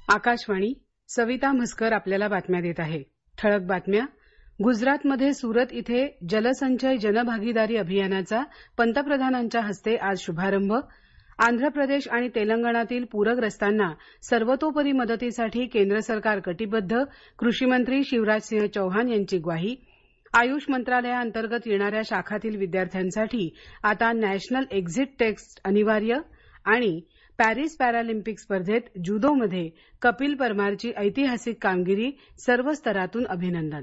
आकाशवाणी. सविता म्हसकर आपल्याला बातम्या देत आहे. ठळक बातम्या. गुजरातमध्ये सुरत इथे जलसंचय जनभागीदारी अभियानाचा पंतप्रधानांच्या हस्ते आज शुभारंभ. आंध्र प्रदेश आणि तेलंगणातील पूरग्रस्तांना सर्वतोपरी मदतीसाठी केंद्र सरकार कटिबद्ध. कृषीमंत्री शिवराजसिंह चौहान यांची ग्वाही. आयुष मंत्रालयाअंतर्गत येणाऱ्या शाखांतील विद्यार्थ्यांसाठी आता नॅशनल एक्झिट टेस्ट अनिवार्य. आणि पॅरिस पॅरालिम्पिक स्पर्धेत ज्युदोमध्ये कपिल परमारची ऐतिहासिक कामगिरी. सर्व स्तरातून अभिनंदन.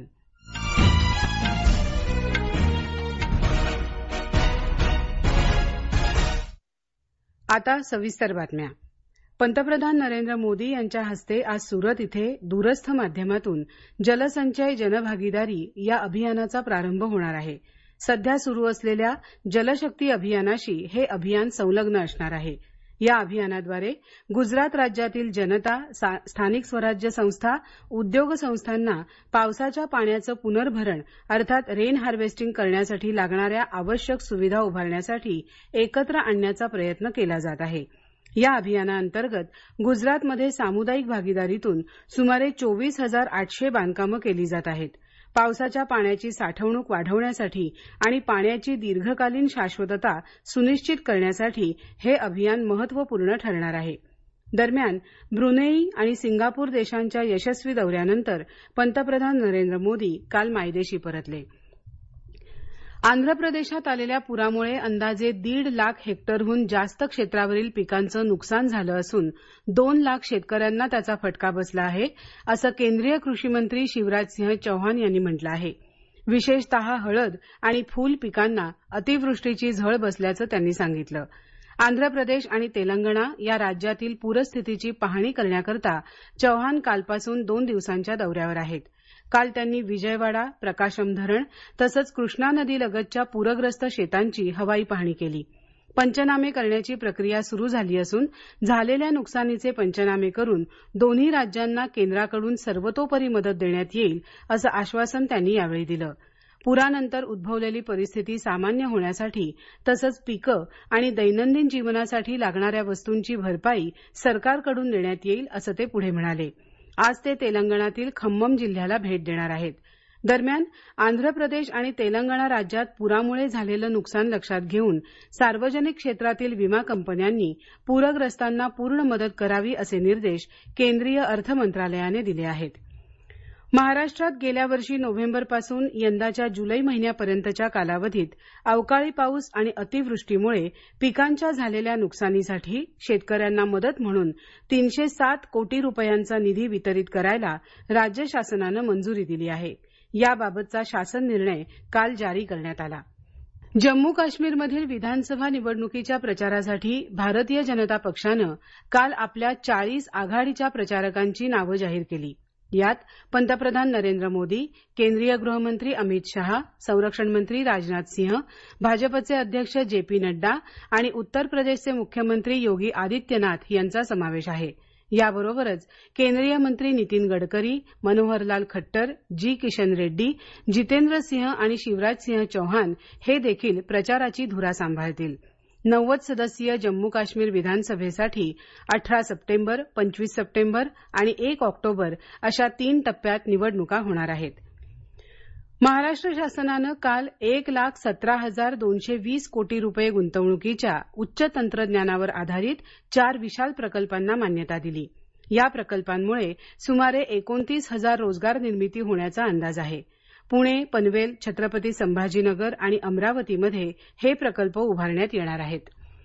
आता सविस्तर बातम्या. पंतप्रधान नरेंद्र मोदी यांच्या हस्ते आज सुरत इथे दूरस्थ माध्यमातून जलसंचय जनभागीदारी या अभियानाचा प्रारंभ होणार आहे. सध्या सुरू असलेल्या जलशक्ती अभियानाशी हे अभियान संलग्न असणार आहे. या अभियानाद्वारे गुजरात राज्यातील जनता, स्थानिक स्वराज्य संस्था, उद्योग संस्थांना पावसाच्या पाण्याचं पुनर्भरण अर्थात रेन हार्वेस्टिंग करण्यासाठी लागणाऱ्या आवश्यक सुविधा उभारण्यासाठी एकत्र आणण्याचा प्रयत्न केला जात आहे. या अभियानाअंतर्गत गुजरातमध्ये सामुदायिक भागीदारीतून सुमारे 24,800 बांधकामं केली जात आहेत. पावसाच्या पाण्याची साठवणूक वाढवण्यासाठी आणि पाण्याची दीर्घकालीन शाश्वतता सुनिश्चित करण्यासाठी हे अभियान महत्त्वपूर्ण ठरणार आहे. दरम्यान ब्रुनेई आणि सिंगापूर देशांच्या यशस्वी दौऱ्यानंतर पंतप्रधान नरेंद्र मोदी काल मायदेशी परतले. आंध्र प्रदेशात आलेल्या पुरामुळे अंदाजे 1.5 लाख हेक्टरहून जास्त क्षेत्रावरील पिकांचं नुकसान झालं असून 2 लाख शेतकऱ्यांना त्याचा फटका बसला आहे, असं केंद्रीय कृषी मंत्री शिवराजसिंह चौहान यांनी म्हटलं आहे. विशेषतः हळद आणि फूल पिकांना अतिवृष्टीची झळ बसल्याचं त्यांनी सांगितलं. आंध्र प्रदेश आणि तेलंगणा या राज्यातील पूरस्थितीची पाहणी करण्याकरता चौहान कालपासून 2 दिवसांच्या दौऱ्यावर आहेत. काल त्यांनी विजयवाडा, प्रकाशम धरण तसंच कृष्णा नदीलगतच्या पूरग्रस्त शेतांची हवाई पाहणी केली. पंचनामे करण्याची प्रक्रिया सुरू झाली असून झालेल्या नुकसानीचे पंचनामे करून दोन्ही राज्यांना केंद्राकडून सर्वतोपरी मदत देण्यात येईल असं आश्वासन त्यांनी यावेळी दिलं. पुरानंतर उद्भवलेली परिस्थिती सामान्य होण्यासाठी तसंच पिकं आणि दैनंदिन जीवनासाठी लागणाऱ्या वस्तूंची भरपाई सरकारकडून देण्यात येईल असं ते पुढे म्हणाले. आज ते तेलंगणातील खम्मम जिल्ह्याला भेट देणार आहेत. दरम्यान आंध्र प्रदेश आणि तेलंगणा राज्यात पुरामुळे झालेलं नुकसान लक्षात घेऊन सार्वजनिक क्षेत्रातील विमा कंपन्यांनी पूरग्रस्तांना पूर्ण मदत करावी असे निर्देश केंद्रीय अर्थ मंत्रालयाने दिले आहेत. महाराष्ट्रात गेल्या वर्षी नोव्हेंबरपासून यंदाच्या जुलै महिन्यापर्यंतच्या कालावधीत अवकाळी पाऊस आणि अतिवृष्टीमुळे पिकांच्या झालेल्या नुकसानीसाठी शेतकऱ्यांना मदत म्हणून 307 कोटी रुपयांचा निधी वितरित करायला राज्य शासनानं मंजुरी दिली आहे. याबाबतचा शासन निर्णय काल जारी करण्यात आला. जम्मू काश्मीरमधील विधानसभा निवडणुकीच्या प्रचारासाठी भारतीय जनता पक्षानं काल आपल्या 40 आघाडीच्या प्रचारकांची नावं जाहीर केली. यात पंतप्रधान नरेंद्र मोदी, केंद्रीय गृहमंत्री अमित शहा, संरक्षण मंत्री राजनाथ सिंह, भाजपचे अध्यक्ष जे.पी. नड्डा आणि उत्तर प्रदेशचे मुख्यमंत्री योगी आदित्यनाथ यांचा समावेश आहे. याबरोबरच केंद्रीय मंत्री नितीन गडकरी, मनोहरलाल खट्टर, जी किशन रेड्डी, जितेंद्र सिंह आणि शिवराजसिंह चौहान हे देखील प्रचाराची धुरा सांभाळतील. 90 सदस्यीय जम्मू काश्मीर विधानसभेसाठी 18 सप्टेंबर, 25 सप्टेंबर आणि 1 ऑक्टोबर अशा 3 टप्प्यात निवडणुका होणार आहेत. महाराष्ट्र शासनानं काल 1,17,220 कोटी रुपये गुंतवणुकीच्या उच्च तंत्रज्ञानावर आधारित 4 विशाल प्रकल्पांना मान्यता दिली. या प्रकल्पांमुळे सुमारे 29,000 रोजगार निर्मिती होण्याचा अंदाज आहे. पुणे, पनवेल, छत्रपती संभाजीनगर आणि अमरावतीमध्ये हे प्रकल्प उभारण्यात येणार आहेत.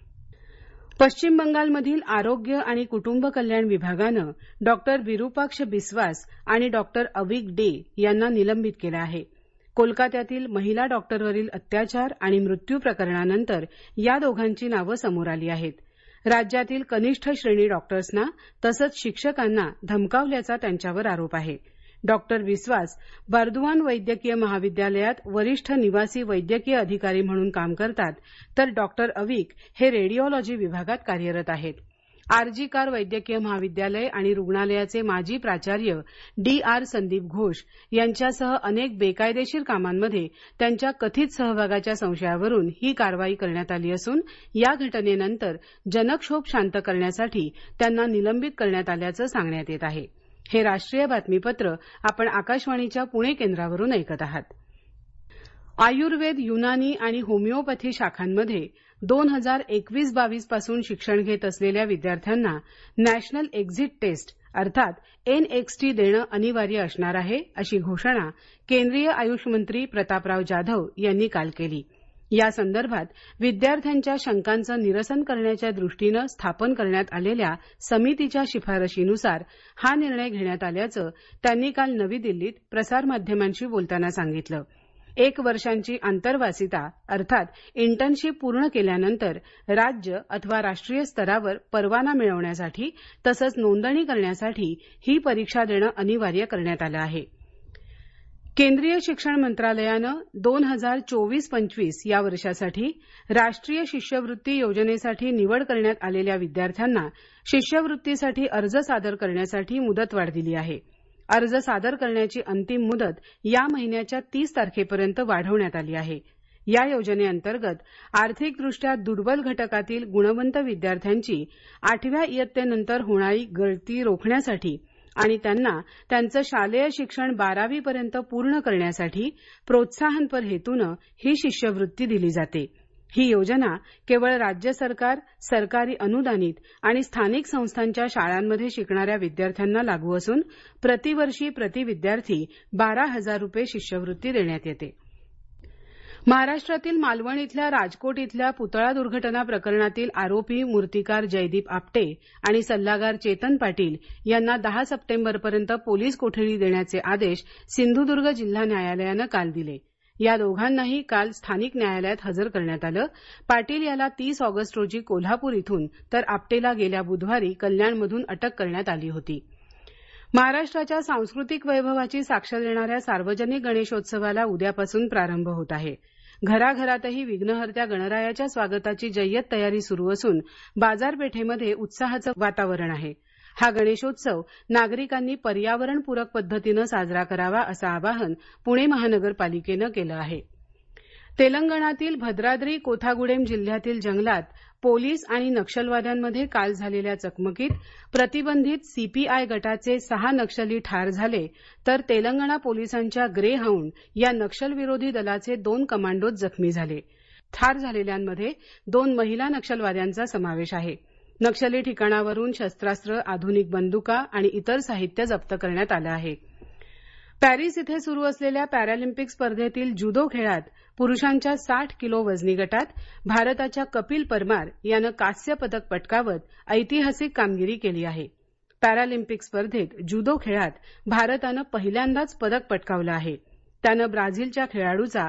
पश्चिम बंगालमधील आरोग्य आणि कुटुंब कल्याण विभागानं डॉक्टर विरुपाक्ष बिस्वास आणि डॉक्टर अविक डे यांना निलंबित केलं आहे. कोलकात्यातील महिला डॉक्टरवरील अत्याचार आणि मृत्यू प्रकरणानंतर या दोघांची नावं समोर आली आहेत. राज्यातील कनिष्ठ श्रेणी डॉक्टर्सना तसंच शिक्षकांना धमकावल्याचा त्यांच्यावर आरोप आहे. डॉक्टर विश्वास बर्दवान वैद्यकीय महाविद्यालयात वरिष्ठ निवासी वैद्यकीय अधिकारी म्हणून काम करतात, तर डॉक्टर अविक हे रेडिओलॉजी विभागात कार्यरत आहेत. आरजी कार वैद्यकीय महाविद्यालय आणि रुग्णालयाचे माजी प्राचार्य DR संदीप घोष यांच्यासह अनेक बेकायदेशीर कामांमध्ये त्यांच्या कथित सहभागाच्या संशयावरून ही कारवाई करण्यात आली असून या घटनेनंतर जनक्षोभ शांत करण्यासाठी त्यांना निलंबित करण्यात आल्याचं सांगण्यात येत आहे. हे राष्ट्रीय बातमीपत्र आपण आकाशवाणीच्या पुणे केंद्रावरून ऐकत आहात. आयुर्वेद, युनानी आणि होमिओपॅथी शाखांमध्ये 2021-22 पासून शिक्षण घेत असलेल्या विद्यार्थ्यांना नॅशनल एक्झिट टेस्ट अर्थात NXT देणं अनिवार्य असणार आहे अशी घोषणा केंद्रीय आयुष मंत्री प्रतापराव जाधव यांनी काल केली. या संदर्भात विद्यार्थ्यांच्या शंकांचं निरसन करण्याच्या दृष्टीनं स्थापन करण्यात आलेल्या समितीच्या शिफारशीनुसार हा निर्णय घेण्यात आल्याचं त्यांनी काल नवी दिल्लीत प्रसारमाध्यमांशी बोलताना सांगितलं. 1 वर्षांची आंतरवासिता अर्थात इंटर्नशिप पूर्ण केल्यानंतर राज्य अथवा राष्ट्रीय स्तरावर परवाना मिळवण्यासाठी तसंच नोंदणी करण्यासाठी ही परीक्षा देणं अनिवार्य करण्यात आलं आहे. केंद्रीय शिक्षण मंत्रालयानं 2024-25 या वर्षासाठी राष्ट्रीय शिष्यवृत्ती योजनेसाठी निवड करण्यात आलेल्या विद्यार्थ्यांना शिष्यवृत्तीसाठी अर्ज सादर करण्यासाठी मुदतवाढ दिली आहे. अर्ज सादर करण्याची अंतिम मुदत या महिन्याच्या 30 तारखेपर्यंत वाढवण्यात आली आहे. या योजनेअंतर्गत आर्थिकदृष्ट्या दुर्बल घटकातील गुणवंत विद्यार्थ्यांची 8व्या इयत्तेनंतर होणारी गळती रोखण्यासाठी आणि त्यांना त्यांचं शालेय शिक्षण 12वी पर्यंत पूर्ण करण्यासाठी प्रोत्साहनपर हेतूनं ही शिष्यवृत्ती दिली जाते. ही योजना केवळ राज्य सरकार, सरकारी अनुदानित आणि स्थानिक संस्थांच्या शाळांमध्ये शिकणाऱ्या विद्यार्थ्यांना लागू असून प्रतिवर्षी प्रति विद्यार्थी 12,000 रुपये शिष्यवृत्ती देण्यात येते. महाराष्ट्रातील मालवण इथल्या राजकोट इथल्या पुतळा दुर्घटना प्रकरणातील आरोपी मूर्तिकार जयदीप आपटे आणि सल्लागार चेतन पाटील यांना 10 सप्टेंबरपर्यंत पोलीस कोठडी देण्याचे आदेश सिंधुदुर्ग जिल्हा न्यायालयानं काल दिले. या दोघांनाही काल स्थानिक न्यायालयात हजर करण्यात आलं. पाटील याला 30 ऑगस्ट रोजी कोल्हापूर इथून तर आपटेला गेल्या बुधवारी कल्याणमधून अटक करण्यात आली होती. महाराष्ट्राच्या सांस्कृतिक वैभवाची साक्ष देणाऱ्या सार्वजनिक गणेशोत्सवाला उद्यापासून प्रारंभ होत आहे. घराघरातही विघ्नहर्त्या गणरायाच्या स्वागताची जय्यत तयारी सुरू असून बाजारपेठेमध्ये उत्साहाचं वातावरण आहे. हा गणेशोत्सव नागरिकांनी पर्यावरणपूरक पद्धतीनं साजरा करावा असं आवाहन पुणे महानगरपालिकेनं केलं आहे. तेलंगणातील भद्राद्री कोथागुडेम जिल्ह्यातील जंगलात पोलीस आणि नक्षलवाद्यांमध्ये काल झालेल्या चकमकीत प्रतिबंधित CPI गटाचे 6 नक्षली ठार झाले तर तेलंगणा पोलिसांच्या ग्रे हाऊंड या नक्षलविरोधी दलाचे 2 कमांडोज जखमी झाले. ठार झालेल्यांमध्ये 2 महिला नक्षलवाद्यांचा समावेश आहे. नक्षली ठिकाणावरून शस्त्रास्त्र, आधुनिक बंदुका आणि इतर साहित्य जप्त करण्यात आलं आहे. पॅरिस इथे सुरू असलेल्या पॅरालिम्पिक स्पर्धेतील जुदो खेळात पुरुषांच्या 60 किलो वजनी गटात भारताच्या कपिल परमार यानं कांस्य पदक पटकावत ऐतिहासिक कामगिरी केली आहे. पॅरालिम्पिक स्पर्धेत जुदो खेळात भारतानं पहिल्यांदाच पदक पटकावलं आहे. त्यानं ब्राझीलच्या खेळाडूचा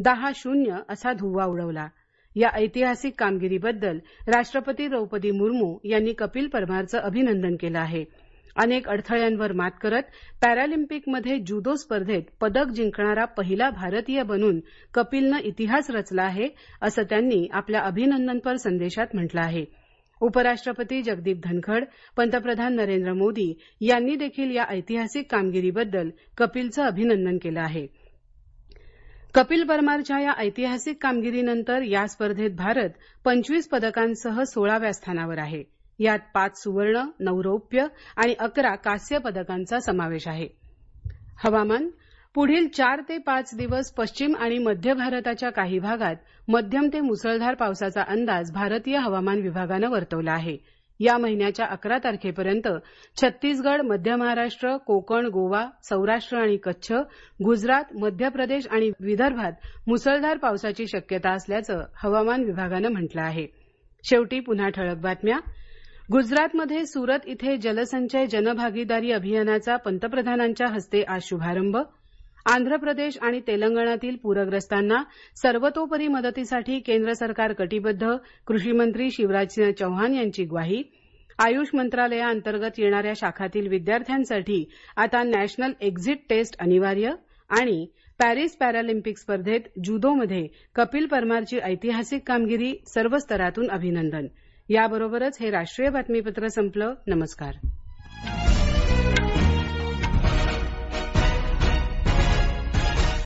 10-0 असा धुव्वा उडवला. या ऐतिहासिक कामगिरीबद्दल राष्ट्रपती द्रौपदी मुर्मू यांनी कपिल परमारचं अभिनंदन केलं आहे. अनेक अडथळ्यांवर मात करत पॅरालिम्पिकमध्ये जुदो स्पर्धेत पदक जिंकणारा पहिला भारतीय बनून कपिलनं इतिहास रचला आहे असं त्यांनी आपल्या अभिनंदनपर संदेशात म्हटलं आहे. उपराष्ट्रपती जगदीप धनखड, पंतप्रधान नरेंद्र मोदी यांनी देखील या ऐतिहासिक कामगिरीबद्दल कपिलचं अभिनंदन केलं आहे. कपिल परमारच्या या ऐतिहासिक कामगिरीनंतर या स्पर्धेत भारत 25 पदकांसह 16व्या स्थानावर आहे. यात 5 सुवर्ण, 9 रौप्य आणि 11 कांस्य पदकांचा समावेश आहे. हवामान. पुढील 4 ते 5 दिवस पश्चिम आणि मध्य भारताच्या काही भागात मध्यम ते मुसळधार पावसाचा अंदाज भारतीय हवामान विभागानं वर्तवला आहे. या महिन्याच्या 11 तारखेपर्यंत छत्तीसगड, मध्य महाराष्ट्र, कोकण, गोवा, सौराष्ट्र आणि कच्छ, गुजरात, मध्य प्रदेश आणि विदर्भात मुसळधार पावसाची शक्यता असल्याचं हवामान विभागानं म्हटलं आहे. शेवटी पुन्हा ठळक बातम्या. गुजरातमध्ये सुरत इथे जलसंचय जनभागीदारी अभियानाचा पंतप्रधानांच्या हस्ते आज शुभारंभ. आंध्र प्रदेश आणि तेलंगणातील पूरग्रस्तांना सर्वतोपरी मदतीसाठी केंद्र सरकार कटिबद्ध, कृषी मंत्री शिवराजसिंह चौहान यांची ग्वाही. आयुष मंत्रालयाअंतर्गत येणाऱ्या शाखातील विद्यार्थ्यांसाठी आता नॅशनल एक्झिट टेस्ट अनिवार्य आणि पॅरिस पॅरालिम्पिक स्पर्धेत जुदोमध्ये कपिल परमारची ऐतिहासिक कामगिरी, सर्व स्तरातून अभिनंदन. याबरोबरच हे राष्ट्रीय बातमीपत्र संपलं. नमस्कार.